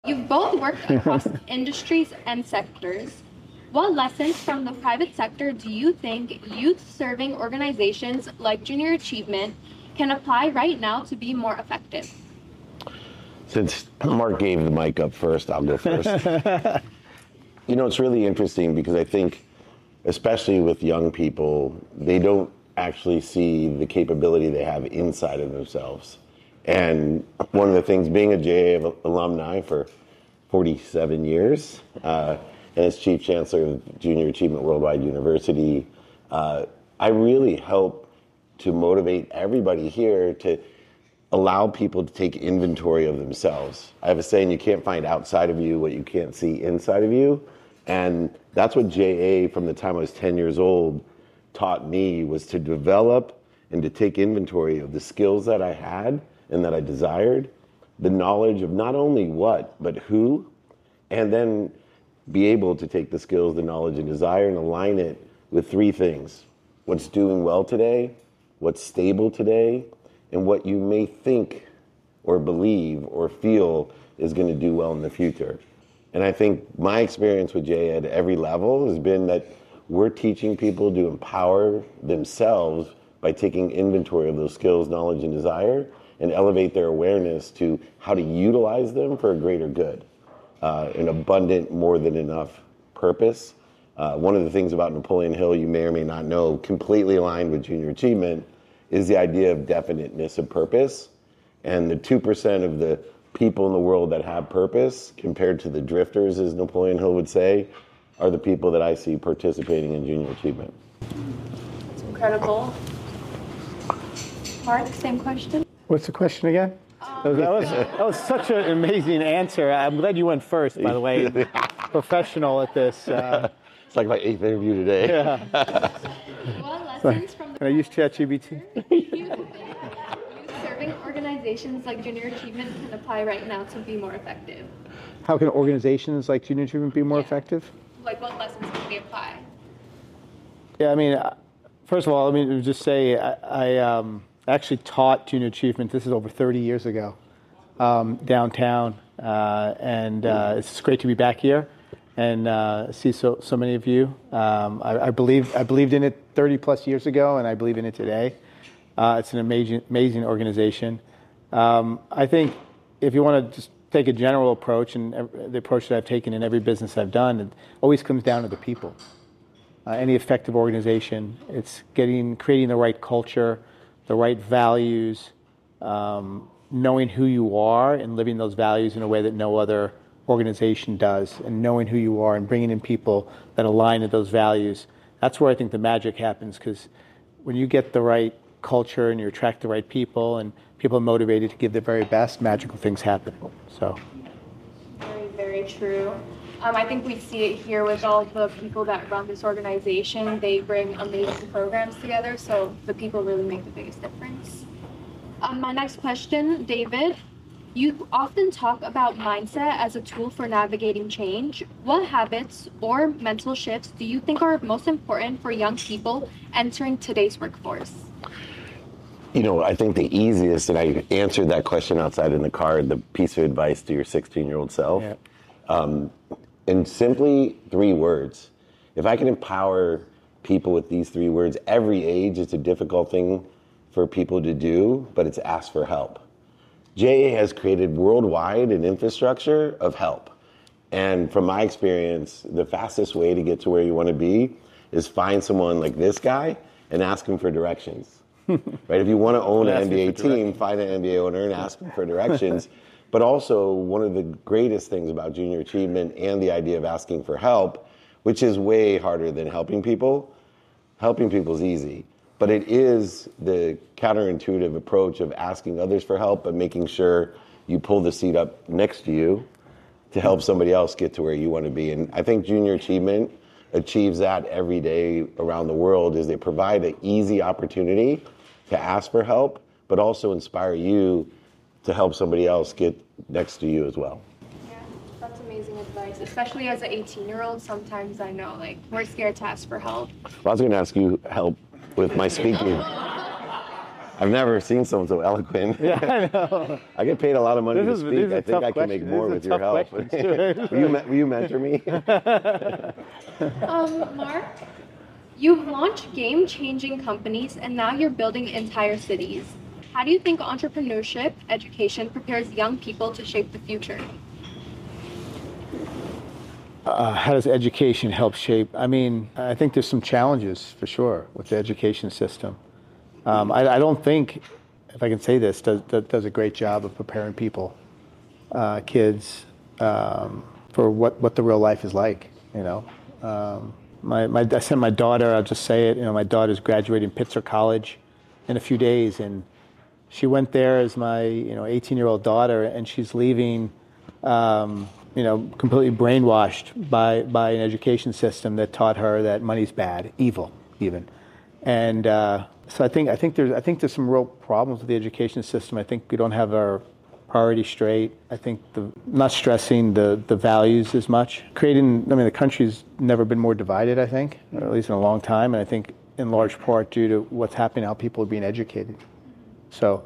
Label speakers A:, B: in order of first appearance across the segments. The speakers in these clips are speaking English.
A: You've both worked across industries and sectors. What lessons from the private sector do you think youth serving organizations like Junior Achievement can apply right now to be more effective?
B: Since Mark gave the mic up first, I'll go first. It's really interesting because I think, especially with young people, they don't actually see the capability they have inside of themselves. And one of the things, being a JA alumni for 47 years, and as Chief Chancellor of Junior Achievement Worldwide University, I really help to motivate everybody here to allow people to take inventory of themselves. I have a saying, you can't find outside of you what you can't see inside of you. And that's what JA, from the time I was 10 years old, taught me, was to develop and to take inventory of the skills that I had and that I desired, the knowledge of not only what, but who, and then be able to take the skills, the knowledge, and desire and align it with three things: what's doing well today, what's stable today, and what you may think or believe or feel is going to do well in the future. And I think my experience with JA at every level has been that we're teaching people to empower themselves by taking inventory of those skills, knowledge, and desire, and elevate their awareness to how to utilize them for a greater good, an abundant, more than enough purpose. One of the things about Napoleon Hill, you may or may not know, completely aligned with Junior Achievement, is the idea of definiteness of purpose. And the 2% of the people in the world that have purpose, compared to the drifters, as Napoleon Hill would say, are the people that I see participating in Junior Achievement.
A: That's incredible. Mark, same question.
C: What's the question again? That was such an amazing answer. I'm glad you went first, by the way. Professional at this.
B: It's like my 8th interview today.
C: Yeah.
A: What lessons from the
C: Can I use ChatGPT?
A: serving organizations like Junior Achievement can apply right now to be more effective?
C: How can organizations like Junior Achievement be more effective?
A: Like, what lessons can we apply?
C: Yeah, I mean, first of all, let me just say I actually taught Junior Achievement. This is over 30 years ago, downtown, and it's great to be back here and see so many of you. I believed in it 30 plus years ago, and I believe in it today. It's an amazing organization. I think if you want to just take a general approach, and the approach that I've taken in every business I've done, it always comes down to the people. Any effective organization, it's creating the right culture, the right values, knowing who you are and living those values in a way that no other organization does, and knowing who you are and bringing in people that align with those values. That's where I think the magic happens, because when you get the right culture and you attract the right people and people are motivated to give their very best, magical things happen. So,
A: very, very true. I think we see it here with all the people that run this organization. They bring amazing programs together, so the people really make the biggest difference. My next question, David. You often talk about mindset as a tool for navigating change. What habits or mental shifts do you think are most important for young people entering today's workforce?
B: I think the easiest, and I answered that question outside in the car, the piece of advice to your 16-year-old self. Yeah. And simply 3 words. If I can empower people with these 3 words, every age, it's a difficult thing for people to do, but it's ask for help. JA has created worldwide an infrastructure of help. And from my experience, the fastest way to get to where you want to be is find someone like this guy and ask him for directions. Right? If you want to own an NBA team, find an NBA owner and ask him for directions. But also, one of the greatest things about Junior Achievement and the idea of asking for help, which is way harder than helping people is easy. But it is the counterintuitive approach of asking others for help, but making sure you pull the seat up next to you to help somebody else get to where you want to be. And I think Junior Achievement achieves that every day around the world, is they provide an easy opportunity to ask for help, but also inspire you to help somebody else get next to you as well.
A: Yeah, that's amazing advice. Especially as an 18-year-old, sometimes I know, we're scared to ask for help.
B: Well, I was going to ask you help with my speaking. I've never seen someone so eloquent.
C: Yeah, I know.
B: I get paid a lot of money to
C: These
B: speak.
C: are
B: I think
C: tough
B: I can make
C: questions.
B: more
C: These
B: with
C: are
B: your
C: tough
B: help.
C: questions, too.
B: Will you mentor me?
A: Mark, you've launched game-changing companies and now you're building entire cities. How do you think entrepreneurship education prepares young people to shape the future?
C: How does education help shape? I mean, I think there's some challenges for sure with the education system. I don't think, if I can say this, does a great job of preparing people, kids, for what the real life is like. You know, I sent my daughter. I'll just say it. You know, my daughter's graduating Pitzer College in a few days, and she went there as my 18-year-old daughter, and she's leaving. Completely brainwashed by an education system that taught her that money's bad, evil, even. And so I think there's some real problems with the education system. I think we don't have our priorities straight. I think not stressing the values as much. The country's never been more divided, I think, or at least in a long time. And I think in large part due to what's happening, how people are being educated. So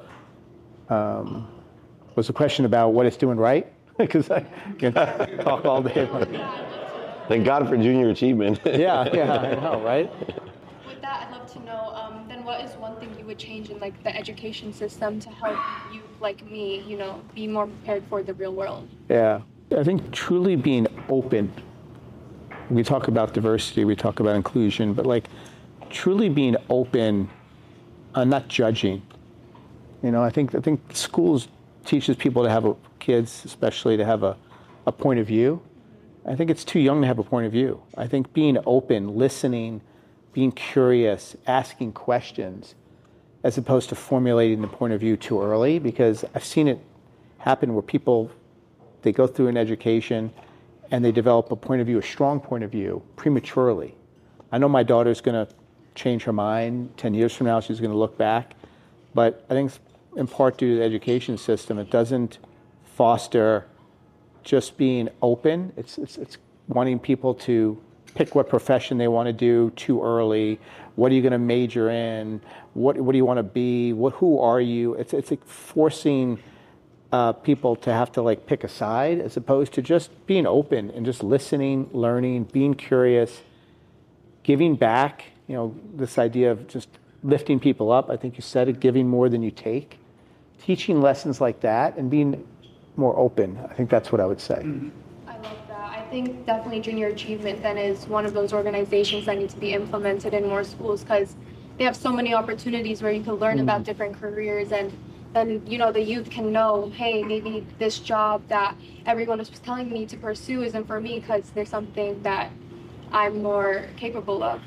C: was the question about what it's doing right? Because I can talk all day.
B: Thank God for junior achievement.
C: Yeah, I know, right?
A: With that, I'd love to know, then what is one thing you would change in like the education system to help you, like me, be more prepared for the real world?
C: Yeah, I think truly being open. We talk about diversity, we talk about inclusion, but like truly being open, not judging. I think schools teaches people to have kids, especially to have a point of view. I think it's too young to have a point of view. I think being open, listening, being curious, asking questions, as opposed to formulating the point of view too early, because I've seen it happen where people, they go through an education and they develop a point of view, a strong point of view, prematurely. I know my daughter's going to change her mind. 10 years from now, she's going to look back. But I think in part due to the education system, it doesn't foster just being open. It's wanting people to pick what profession they want to do too early. What are you going to major in? What do you want to be? Who are you? It's like forcing people to have to like pick a side as opposed to just being open and just listening, learning, being curious, giving back. This idea of just lifting people up. I think you said it, giving more than you take. Teaching lessons like that and being more open. I think that's what I would say.
A: I love that. I think definitely Junior Achievement then is one of those organizations that need to be implemented in more schools because they have so many opportunities where you can learn about different careers and then, the youth can know, hey, maybe this job that everyone is telling me to pursue isn't for me because there's something that I'm more capable of.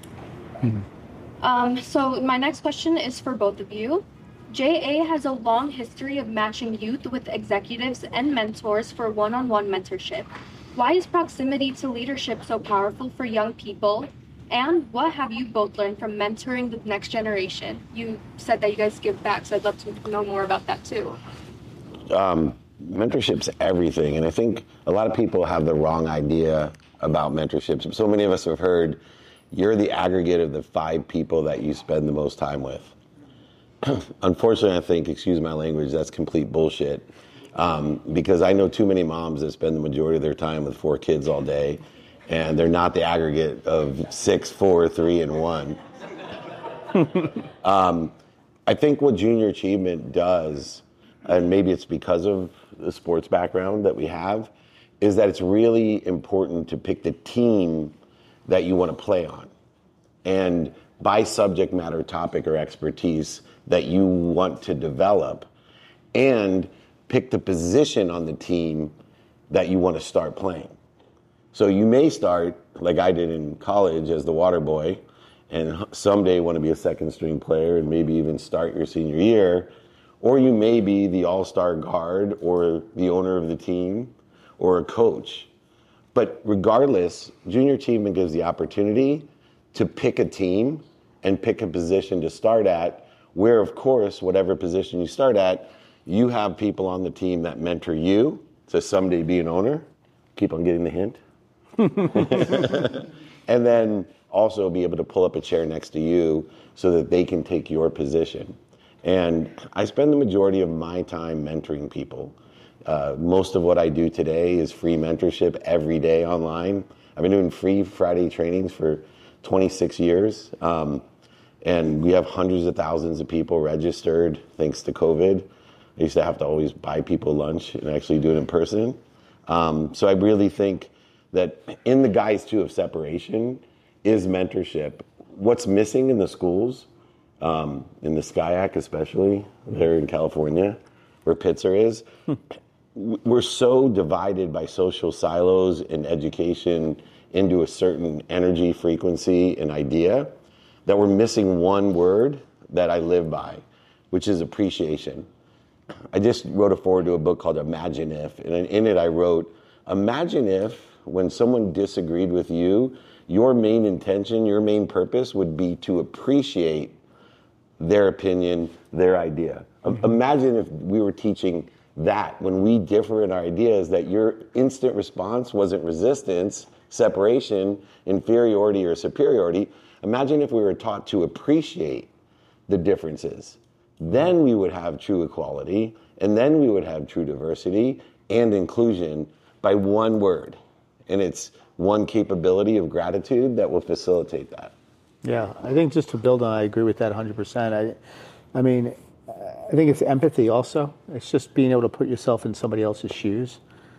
A: So my next question is for both of you. JA has a long history of matching youth with executives and mentors for one-on-one mentorship. Why is proximity to leadership so powerful for young people? And what have you both learned from mentoring the next generation? You said that you guys give back, so I'd love to know more about that too.
B: Mentorship's everything, and I think a lot of people have the wrong idea about mentorships. So many of us have heard, you're the aggregate of the 5 people that you spend the most time with. Unfortunately, I think, excuse my language, that's complete bullshit. Because I know too many moms that spend the majority of their time with 4 kids all day, and they're not the aggregate of 6, 4, 3, and 1. I think what Junior Achievement does, and maybe it's because of the sports background that we have, is that it's really important to pick the team that you want to play on. And by subject matter, topic, or expertise that you want to develop, and pick the position on the team that you want to start playing. So you may start, like I did in college, as the water boy, and someday want to be a second string player and maybe even start your senior year, or you may be the all-star guard or the owner of the team or a coach. But regardless, Junior Achievement gives the opportunity to pick a team and pick a position to start at, where, of course, whatever position you start at, you have people on the team that mentor you to someday be an owner. Keep on getting the hint. And then also be able to pull up a chair next to you so that they can take your position. And I spend the majority of my time mentoring people. Most of what I do today is free mentorship every day online. I've been doing free Friday trainings for 26 years. And we have hundreds of thousands of people registered thanks to COVID. I used to have to always buy people lunch and actually do it in person. So I really think that in the guise too of separation is mentorship. What's missing in the schools, in the SCIAC especially, there in California, where Pitzer is, we're so divided by social silos and education into a certain energy, frequency, and idea that we're missing one word that I live by, which is appreciation. I just wrote a foreword to a book called Imagine If, and in it I wrote, imagine if when someone disagreed with you, your main intention, your main purpose would be to appreciate their opinion, their idea. Imagine if we were teaching that when we differ in our ideas, that your instant response wasn't resistance, separation, inferiority, or superiority. Imagine if we were taught to appreciate the differences. Then we would have true equality, and then we would have true diversity and inclusion by one word. And it's one capability of gratitude that will facilitate that.
C: Yeah, I think just to build on, I agree with that 100%. I mean, I think it's empathy also. It's just being able to put yourself in somebody else's shoes.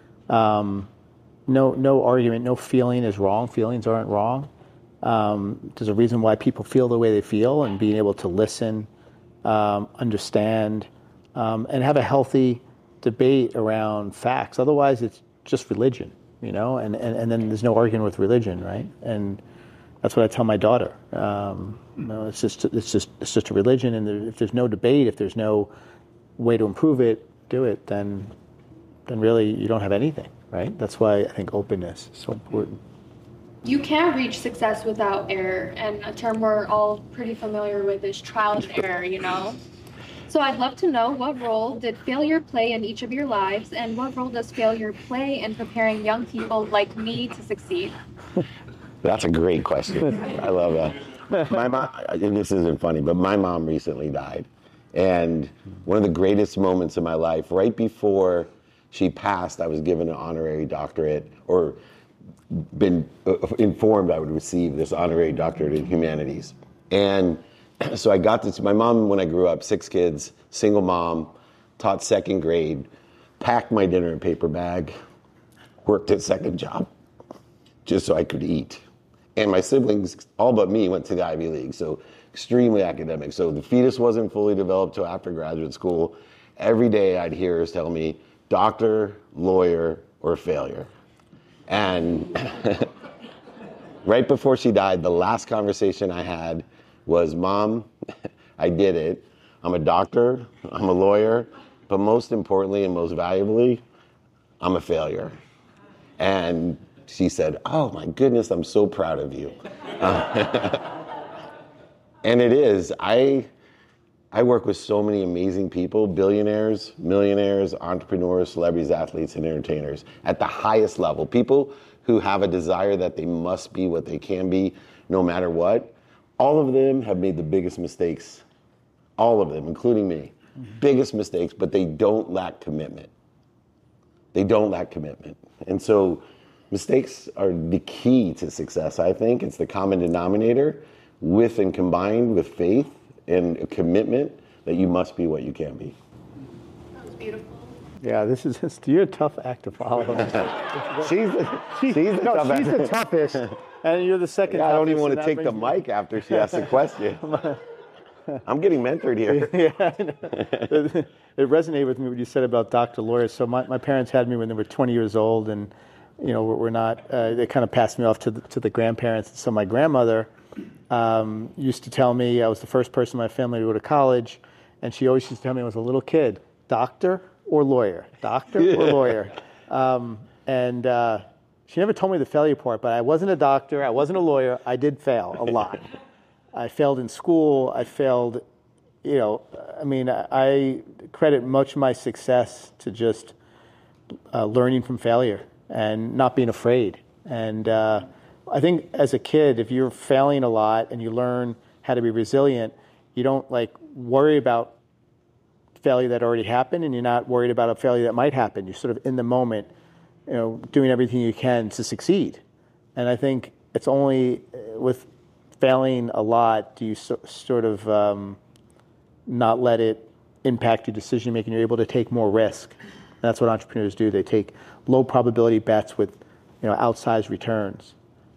C: No argument, no feeling is wrong. Feelings aren't wrong. There's a reason why people feel the way they feel, and being able to listen, understand, and have a healthy debate around facts. Otherwise, it's just religion, and then there's no arguing with religion, right? And that's what I tell my daughter. It's just a religion, and if there's no debate, if there's no way to improve it, do it, then really you don't have anything, right? That's why I think openness is so important.
A: You can't reach success without error, and a term we're all pretty familiar with is trial and error, So I'd love to know, what role did failure play in each of your lives, and what role does failure play in preparing young people like me to succeed?
B: That's a great question. I love that. My mom, and this isn't funny, but my mom recently died. And one of the greatest moments of my life, right before she passed, I was given an honorary doctorate, or been informed I would receive this honorary doctorate in humanities. And so I got this, my mom, when I grew up, 6 kids, single mom, taught 2nd grade, packed my dinner in a paper bag, worked at second job, just so I could eat. And my siblings, all but me, went to the Ivy League, so extremely academic. So the fetus wasn't fully developed till after graduate school. Every day I'd hear her tell me, doctor, lawyer, or failure. And right before she died, the last conversation I had was, Mom, I did it. I'm a doctor, I'm a lawyer, but most importantly and most valuably, I'm a failure. And she said, oh my goodness, I'm so proud of you. And it is. I work with so many amazing people, billionaires, millionaires, entrepreneurs, celebrities, athletes, and entertainers at the highest level. People who have a desire that they must be what they can be no matter what. All of them have made the biggest mistakes. All of them, including me. Biggest mistakes, but they don't lack commitment. They don't lack commitment. And so mistakes are the key to success, I think. It's the common denominator with and combined with faith and a commitment that you must be what you can be.
A: That was beautiful.
C: Yeah, you're a tough act to follow.
B: She's the
C: toughest, and you're the second.
B: Yeah, I don't even want to take the mic after she asks a question. I'm getting mentored here.
C: Yeah, it resonated with me what you said about doctor, lawyer. So my parents had me when they were 20 years old, and we're not. They kind of passed me off to the grandparents. So my grandmother used to tell me I was the first person in my family to go to college, and she always used to tell me when I was a little kid, doctor or lawyer, doctor or lawyer. And she never told me the failure part, but I wasn't a doctor, I wasn't a lawyer, I did fail a lot. I failed in school, I failed, I credit much of my success to just learning from failure and not being afraid. And I think as a kid, if you're failing a lot and you learn how to be resilient, you don't worry about failure that already happened, and you're not worried about a failure that might happen. You're sort of in the moment, doing everything you can to succeed. And I think it's only with failing a lot do you sort of not let it impact your decision making. You're able to take more risk. And that's what entrepreneurs do. They take low probability bets with outsized returns.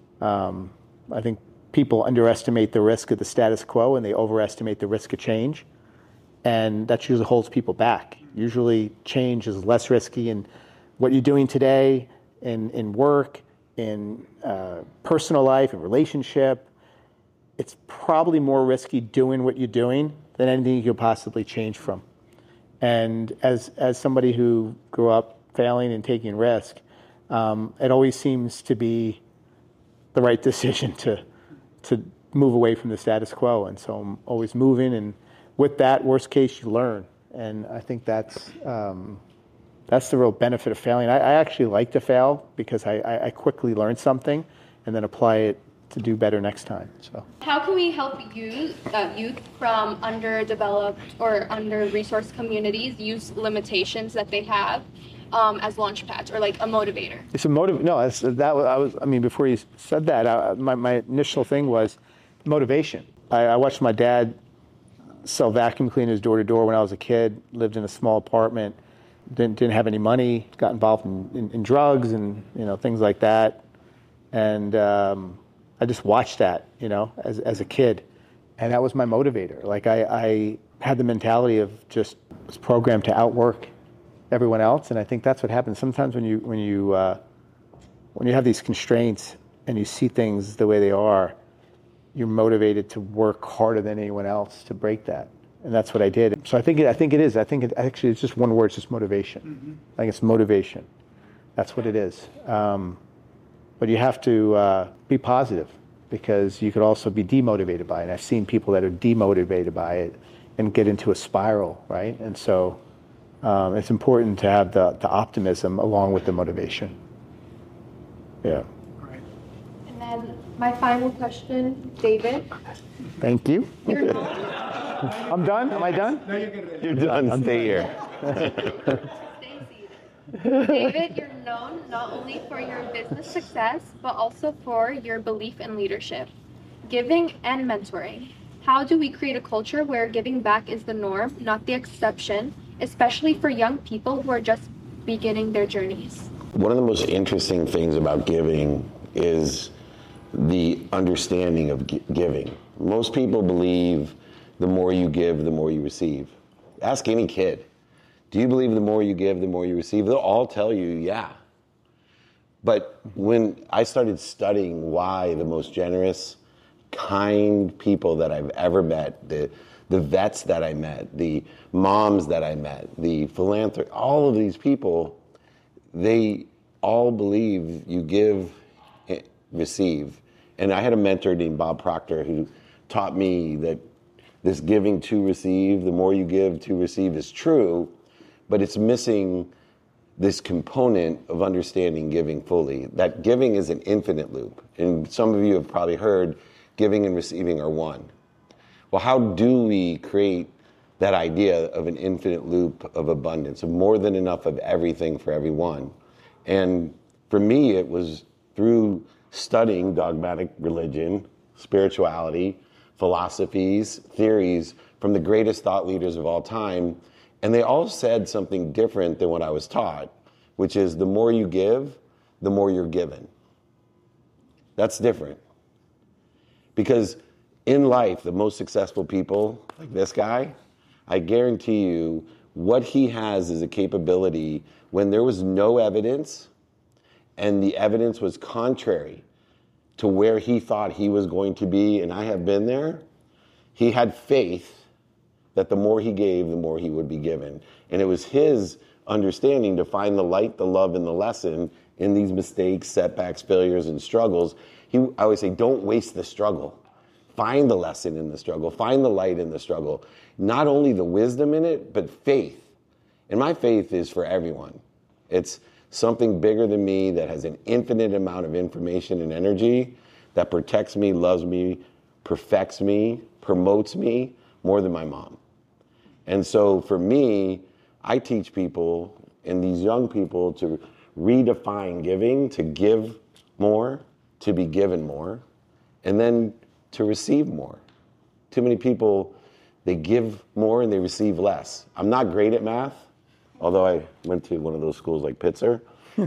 C: I think people underestimate the risk of the status quo and they overestimate the risk of change. And that usually holds people back. Usually change is less risky in what you're doing today, in work, in personal life, in relationship. It's probably more risky doing what you're doing than anything you could possibly change from. And as somebody who grew up failing and taking risk, it always seems to be the right decision to move away from the status quo. And so I'm always moving, and with that, worst case, you learn. And I think that's the real benefit of failing. I actually like to fail because I quickly learn something and then apply it to do better next time. So,
A: how can we help youth from underdeveloped or under-resourced communities use limitations that they have as launch pads or like a motivator?
C: It's a motive. No, before you said that, my initial thing was motivation. I watched my dad sell vacuum cleaners door to door when I was a kid. Lived in a small apartment. Didn't have any money. Got involved in drugs and things like that. And I just watched that, as a kid, and that was my motivator. Like I had the mentality of just was programmed to outwork everyone else, and I think that's what happens sometimes when you have these constraints and you see things the way they are. You're motivated to work harder than anyone else to break that, and that's what I did. So I think it is. I think it's just one word. It's just motivation. Mm-hmm. I think it's motivation. That's what it is. But you have to be positive, because you could also be demotivated by it. And I've seen people that are demotivated by it and get into a spiral, right? And so it's important to have the optimism along with the motivation. Yeah.
A: Right. And then my final question, David.
C: Thank you.
A: You're
C: I'm done? Am I done?
D: No, you're good.
B: You're done. Stay here.
A: David, you're known not only for your business success, but also for your belief in leadership, giving, and mentoring. How do we create a culture where giving back is the norm, not the exception, especially for young people who are just beginning their journeys?
B: One of the most interesting things about giving is the understanding of giving. Most people believe the more you give, the more you receive. Ask any kid. Do you believe the more you give, the more you receive? They'll all tell you, yeah. But when I started studying why the most generous, kind people that I've ever met, the vets that I met, the moms that I met, the philanthropists, all of these people, they all believe you give, receive. And I had a mentor named Bob Proctor who taught me that this giving to receive, the more you give to receive is true, but it's missing this component of understanding giving fully. That giving is an infinite loop. And some of you have probably heard giving and receiving are one. Well, how do we create that idea of an infinite loop of abundance, of more than enough of everything for everyone? And for me, it was through studying dogmatic religion, spirituality, philosophies, theories from the greatest thought leaders of all time. And they all said something different than what I was taught, which is the more you give, the more you're given. That's different. Because in life, the most successful people, like this guy, I guarantee you what he has is a capability when there was no evidence and the evidence was contrary to where he thought he was going to be, and I have been there, he had faith that the more he gave, the more he would be given. And it was his understanding to find the light, the love, and the lesson in these mistakes, setbacks, failures, and struggles. I always say, don't waste the struggle. Find the lesson in the struggle. Find the light in the struggle. Not only the wisdom in it, but faith. And my faith is for everyone. It's something bigger than me that has an infinite amount of information and energy that protects me, loves me, perfects me, promotes me more than my mom. And so for me, I teach people and these young people to redefine giving, to give more, to be given more, and then to receive more. Too many people, they give more and they receive less. I'm not great at math, although I went to one of those schools like Pitzer.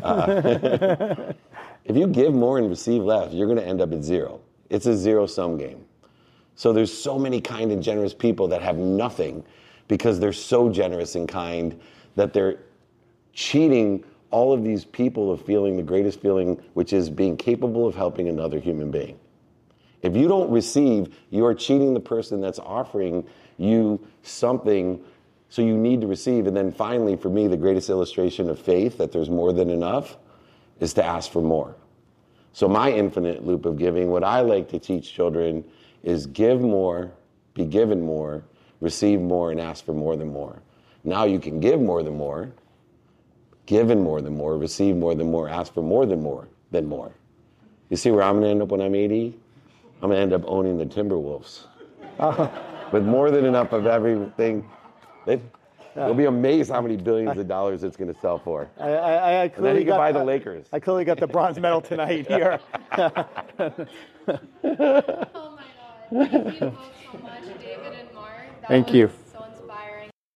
B: If you give more and receive less, you're going to end up at zero. It's a zero-sum game. So there's so many kind and generous people that have nothing because they're so generous and kind that they're cheating all of these people of feeling the greatest feeling, which is being capable of helping another human being. If you don't receive, you are cheating the person that's offering you something, so you need to receive. And then finally, for me, the greatest illustration of faith, that there's more than enough, is to ask for more. So my infinite loop of giving, what I like to teach children is give more, be given more, receive more, and ask for more than more. Now you can give more than more, given more than more, receive more than more, ask for more than more than more. You see where I'm going to end up when I'm 80? I'm going to end up owning the Timberwolves. With more than enough of everything. You'll be amazed how many billions of dollars it's going to sell for.
C: I
B: And then he can buy the Lakers.
C: I clearly got the bronze medal tonight here.
A: Oh my God. Thank you both so much, David and Mark. That
C: Thank
A: was
C: you.